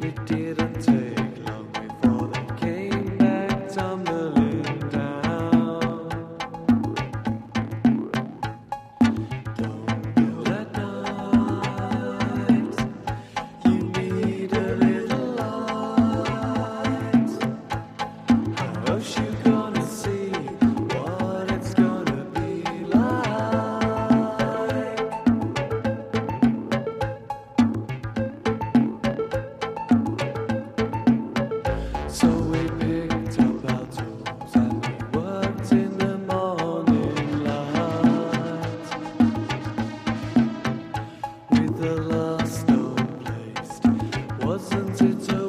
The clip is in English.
It didn't take long before they came back tumbling down. Don't build at night. You need a little light. How else you gonna see what it's gonna be like? So we picked up our tools and we worked in the morning light. With the last stone placed, wasn't it